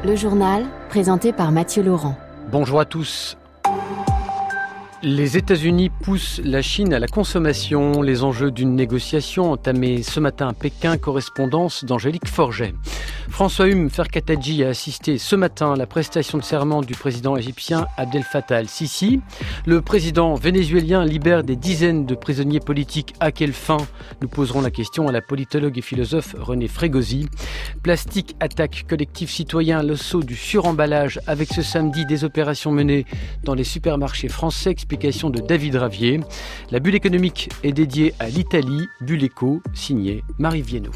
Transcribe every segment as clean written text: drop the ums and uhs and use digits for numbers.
Le journal, présenté par Mathieu Laurent. Bonjour à tous. Les États-Unis poussent la Chine à la consommation. Les enjeux d'une négociation entamée ce matin à Pékin, correspondance d'Angélique Forget. François Humm Ferkatadji a assisté ce matin à la prestation de serment du président égyptien Abdel Fattah al-Sisi. Le président vénézuélien libère des dizaines de prisonniers politiques. À quelle fin? Nous poserons la question à la politologue et philosophe René Frégosi. Plastique attaque collectif citoyen, l'assaut du suremballage avec ce samedi des opérations menées dans les supermarchés français. Explication de David Ravier. La bulle économique est dédiée à l'Italie. Bulle éco, signé Marie Viennot.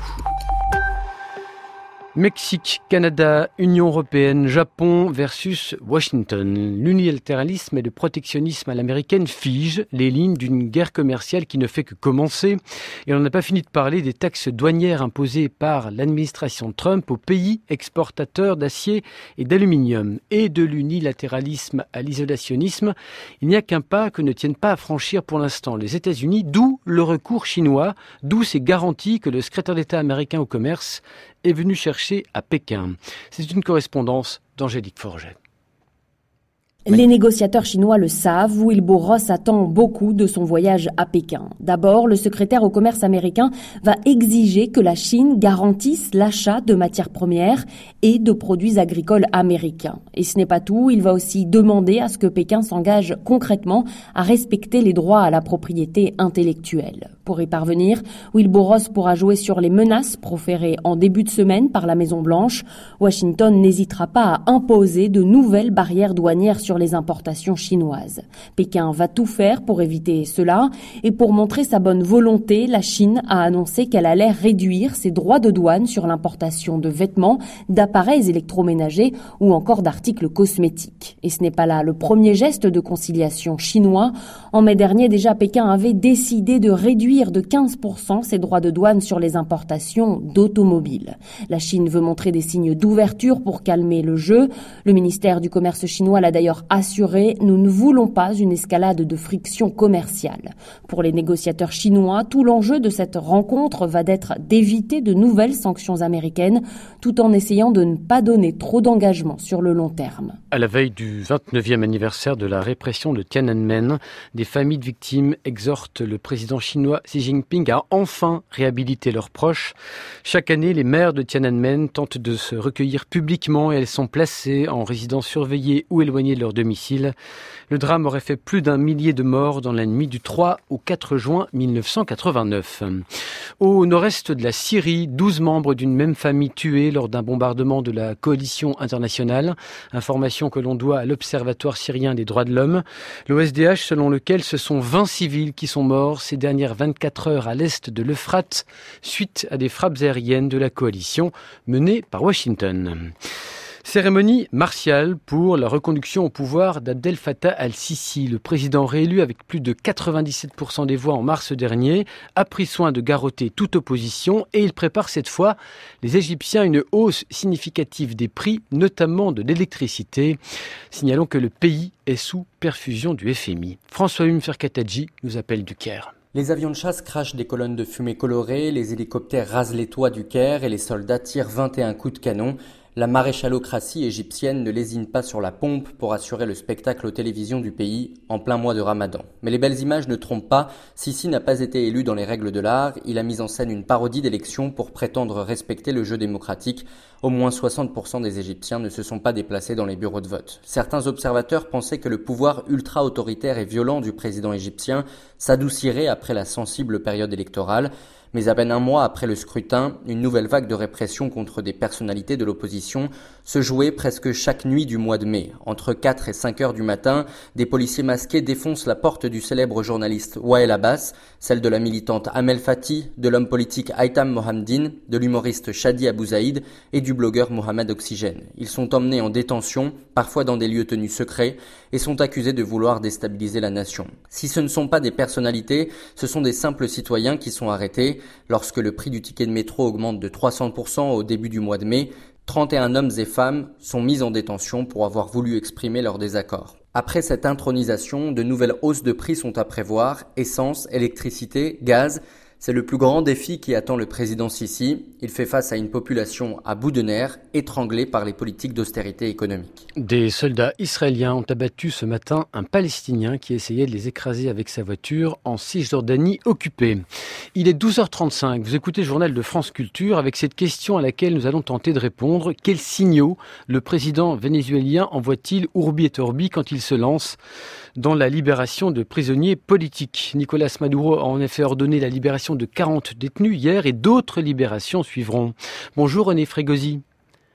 Mexique, Canada, Union européenne, Japon versus Washington. L'unilatéralisme et le protectionnisme à l'américaine figent les lignes d'une guerre commerciale qui ne fait que commencer. Et on n'a pas fini de parler des taxes douanières imposées par l'administration Trump aux pays exportateurs d'acier et d'aluminium. Et de l'unilatéralisme à l'isolationnisme, il n'y a qu'un pas que ne tiennent pas à franchir pour l'instant les États-Unis, d'où le recours chinois, d'où ces garanties que le secrétaire d'État américain au commerce est venu chercher à Pékin. C'est une correspondance d'Angélique Forget. Les négociateurs chinois le savent, Wilbur Ross attend beaucoup de son voyage à Pékin. D'abord, le secrétaire au commerce américain va exiger que la Chine garantisse l'achat de matières premières et de produits agricoles américains. Et ce n'est pas tout, il va aussi demander à ce que Pékin s'engage concrètement à respecter les droits à la propriété intellectuelle. Pour y parvenir, Wilbur Ross pourra jouer sur les menaces proférées en début de semaine par la Maison-Blanche. Washington n'hésitera pas à imposer de nouvelles barrières douanières sur les importations chinoises. Pékin va tout faire pour éviter cela et pour montrer sa bonne volonté, la Chine a annoncé qu'elle allait réduire ses droits de douane sur l'importation de vêtements, d'appareils électroménagers ou encore d'articles cosmétiques. Et ce n'est pas là le premier geste de conciliation chinois. En mai dernier, déjà, Pékin avait décidé de réduire de 15% ses droits de douane sur les importations d'automobiles. La Chine veut montrer des signes d'ouverture pour calmer le jeu. Le ministère du Commerce chinois l'a d'ailleurs assuré, nous ne voulons pas une escalade de friction commerciale. Pour les négociateurs chinois, tout l'enjeu de cette rencontre va d'être d'éviter de nouvelles sanctions américaines, tout en essayant de ne pas donner trop d'engagement sur le long terme. À la veille du 29e anniversaire de la répression de Tiananmen, des familles de victimes exhortent le président chinois Xi Jinping à enfin réhabiliter leurs proches. Chaque année, les mères de Tiananmen tentent de se recueillir publiquement et elles sont placées en résidence surveillée ou éloignées de leur domicile. Le drame aurait fait plus d'1 millier de morts dans la nuit du 3 au 4 juin 1989. Au nord-est de la Syrie, 12 membres d'une même famille tués lors d'un bombardement de la coalition internationale. Information que l'on doit à l'Observatoire syrien des droits de l'homme. L'OSDH selon lequel ce sont 20 civils qui sont morts ces dernières 24 heures à l'est de l'Euphrate suite à des frappes aériennes de la coalition menée par Washington. Cérémonie martiale pour la reconduction au pouvoir d'Abdel Fattah al-Sisi. Le président réélu avec plus de 97% des voix en mars dernier a pris soin de garrotter toute opposition et il prépare cette fois les Égyptiens une hausse significative des prix, notamment de l'électricité. Signalons que le pays est sous perfusion du FMI. François Humm Ferkatadji nous appelle du Caire. Les avions de chasse crachent des colonnes de fumée colorées, les hélicoptères rasent les toits du Caire et les soldats tirent 21 coups de canon. La maréchalocratie égyptienne ne lésine pas sur la pompe pour assurer le spectacle aux télévisions du pays en plein mois de Ramadan. Mais les belles images ne trompent pas. Sisi n'a pas été élu dans les règles de l'art. Il a mis en scène une parodie d'élection pour prétendre respecter le jeu démocratique. Au moins 60% des Égyptiens ne se sont pas déplacés dans les bureaux de vote. Certains observateurs pensaient que le pouvoir ultra-autoritaire et violent du président égyptien s'adoucirait après la sensible période électorale. Mais à peine un mois après le scrutin, une nouvelle vague de répression contre des personnalités de l'opposition se jouait presque chaque nuit du mois de mai. Entre 4 et 5 heures du matin, des policiers masqués défoncent la porte du célèbre journaliste Wael Abbas, celle de la militante Amel Fati, de l'homme politique Haitham Mohamdine, de l'humoriste Shadi Abou Zaïd et du blogueur Mohamed Oxygène. Ils sont emmenés en détention, parfois dans des lieux tenus secrets, et sont accusés de vouloir déstabiliser la nation. Si ce ne sont pas des personnalités, ce sont des simples citoyens qui sont arrêtés. Lorsque le prix du ticket de métro augmente de 300% au début du mois de mai, 31 hommes et femmes sont mis en détention pour avoir voulu exprimer leur désaccord. Après cette intronisation, de nouvelles hausses de prix sont à prévoir, essence, électricité, gaz. C'est le plus grand défi qui attend le président Sisi. Il fait face à une population à bout de nerfs, étranglée par les politiques d'austérité économique. Des soldats israéliens ont abattu ce matin un Palestinien qui essayait de les écraser avec sa voiture en Cisjordanie occupée. Il est 12h35. Vous écoutez le journal de France Culture avec cette question à laquelle nous allons tenter de répondre. Quels signaux le président vénézuélien envoie-t-il urbi et orbi quand il se lance dans la libération de prisonniers politiques? Nicolas Maduro a en effet ordonné la libération de 40 détenus hier et d'autres libérations suivront. Bonjour René Frégosi.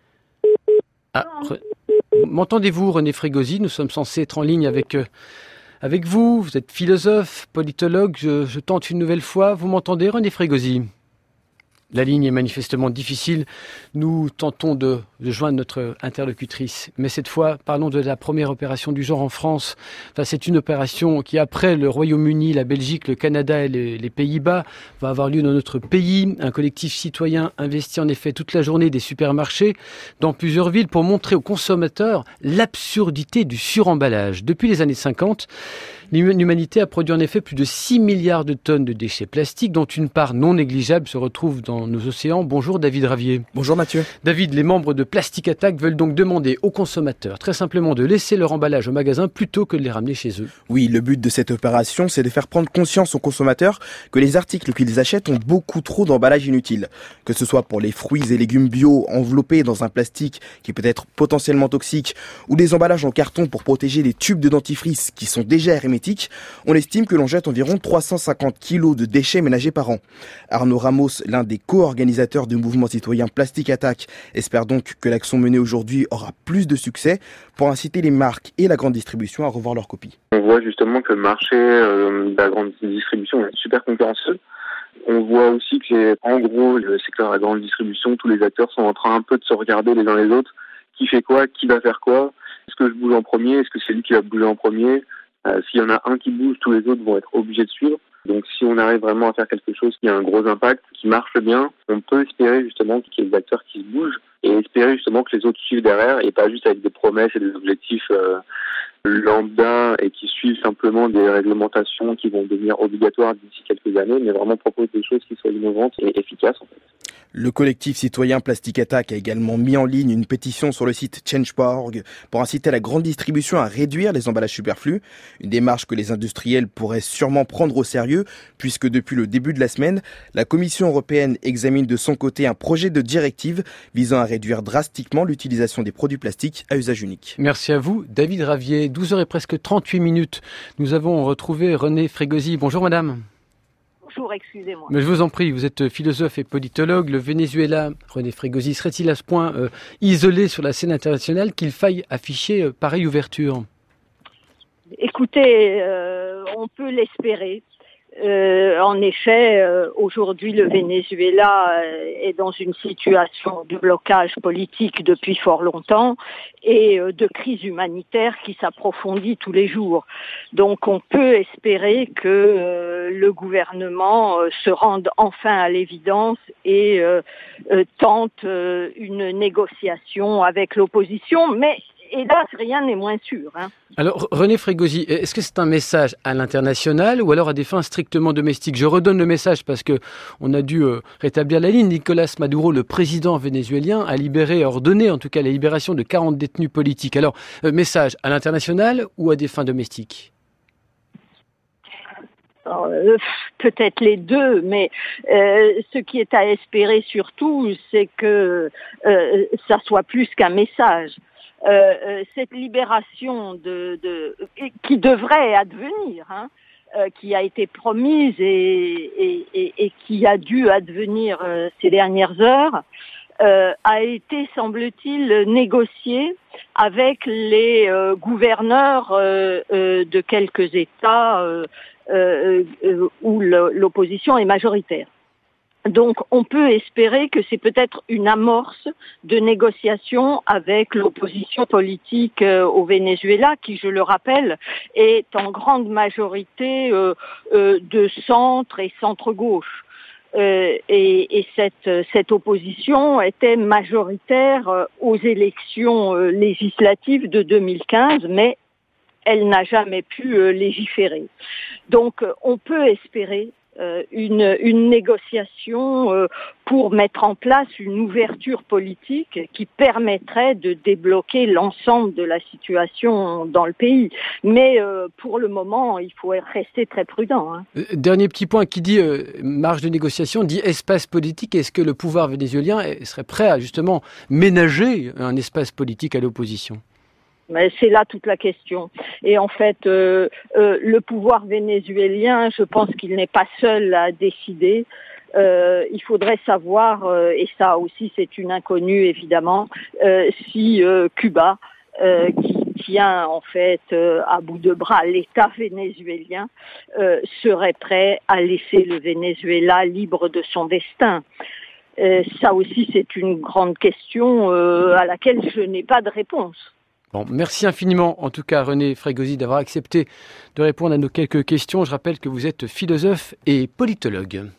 M'entendez-vous René Frégosi? Nous sommes censés être en ligne avec vous. Vous êtes philosophe, politologue. Je tente une nouvelle fois. Vous m'entendez René Frégosi? La ligne est manifestement difficile. Nous tentons de joindre notre interlocutrice. Mais cette fois, parlons de la première opération du genre en France. Enfin, c'est une opération qui, après le Royaume-Uni, la Belgique, le Canada et les Pays-Bas, va avoir lieu dans notre pays. Un collectif citoyen investit en effet toute la journée des supermarchés dans plusieurs villes pour montrer aux consommateurs l'absurdité du suremballage. Depuis les années 50, l'humanité a produit en effet plus de 6 milliards de tonnes de déchets plastiques, dont une part non négligeable se retrouve dans nos océans. Bonjour David Ravier. Bonjour Mathieu. David, les membres de Plastic Attack veulent donc demander aux consommateurs très simplement de laisser leur emballage au magasin plutôt que de les ramener chez eux. Oui, le but de cette opération, c'est de faire prendre conscience aux consommateurs que les articles qu'ils achètent ont beaucoup trop d'emballage inutile. Que ce soit pour les fruits et légumes bio enveloppés dans un plastique qui peut être potentiellement toxique ou des emballages en carton pour protéger les tubes de dentifrice qui sont déjà hermétiques, on estime que l'on jette environ 350 kilos de déchets ménagers par an. Arnaud Ramos, l'un des co-organisateurs du mouvement citoyen Plastic Attack, espère donc que l'action menée aujourd'hui aura plus de succès pour inciter les marques et la grande distribution à revoir leurs copies. On voit justement que le marché de la grande distribution est super concurrentiel. On voit aussi que, en gros, le secteur de la grande distribution, tous les acteurs sont en train un peu de se regarder les uns les autres. Qui fait quoi? Qui va faire quoi? Est-ce que je bouge en premier? Est-ce que c'est lui qui va bouger en premier? S'il y en a un qui bouge, tous les autres vont être obligés de suivre. Donc si on arrive vraiment à faire quelque chose qui a un gros impact, qui marche bien, on peut espérer justement qu'il y ait des acteurs qui se bougent et espérer justement que les autres suivent derrière et pas juste avec des promesses et des objectifs lambda et qui suivent simplement des réglementations qui vont devenir obligatoires d'ici quelques années, mais vraiment proposer des choses qui soient innovantes et efficaces en fait. Le collectif citoyen Plastic Attack a également mis en ligne une pétition sur le site change.org pour inciter la grande distribution à réduire les emballages superflus. Une démarche que les industriels pourraient sûrement prendre au sérieux puisque depuis le début de la semaine, la Commission européenne examine de son côté un projet de directive visant à réduire drastiquement l'utilisation des produits plastiques à usage unique. Merci à vous, David Ravier. 12h et presque 38 minutes. Nous avons retrouvé René Frégosi. Bonjour madame. Bonjour, excusez-moi. Mais je vous en prie, vous êtes philosophe et politologue. Le Venezuela, René Frégosi, serait-il à ce point isolé sur la scène internationale qu'il faille afficher pareille ouverture? Écoutez, on peut l'espérer. En effet, aujourd'hui, le Venezuela est dans une situation de blocage politique depuis fort longtemps et de crise humanitaire qui s'approfondit tous les jours. Donc, on peut espérer que le gouvernement se rende enfin à l'évidence et tente une négociation avec l'opposition, mais hélas, rien n'est moins sûr. Alors, René Frégosi, est-ce que c'est un message à l'international ou alors à des fins strictement domestiques? Je redonne le message parce que on a dû rétablir la ligne. Nicolas Maduro, le président vénézuélien, a ordonné en tout cas la libération de 40 détenus politiques. Alors, message à l'international ou à des fins domestiques? Peut-être les deux, mais ce qui est à espérer surtout, c'est que ça soit plus qu'un message. Cette libération qui devrait advenir, qui a été promise et qui a dû advenir ces dernières heures, a été, semble-t-il, négociée avec les gouverneurs de quelques États où l'opposition est majoritaire. Donc, on peut espérer que c'est peut-être une amorce de négociation avec l'opposition politique au Venezuela, qui, je le rappelle, est en grande majorité de centre et centre-gauche. Et cette opposition était majoritaire aux élections législatives de 2015, mais elle n'a jamais pu légiférer. Donc, on peut espérer une négociation pour mettre en place une ouverture politique qui permettrait de débloquer l'ensemble de la situation dans le pays. Mais pour le moment, il faut rester très prudent. Dernier petit point, qui dit marge de négociation, dit espace politique. Est-ce que le pouvoir vénézuélien serait prêt à justement ménager un espace politique à l'opposition ? Mais c'est là toute la question. Et en fait, le pouvoir vénézuélien, je pense qu'il n'est pas seul à décider. Il faudrait savoir, et ça aussi c'est une inconnue évidemment, si Cuba, qui tient en fait à bout de bras l'État vénézuélien, serait prêt à laisser le Venezuela libre de son destin. Ça aussi c'est une grande question à laquelle je n'ai pas de réponse. Bon, merci infiniment, en tout cas, René Fregosi, d'avoir accepté de répondre à nos quelques questions. Je rappelle que vous êtes philosophe et politologue.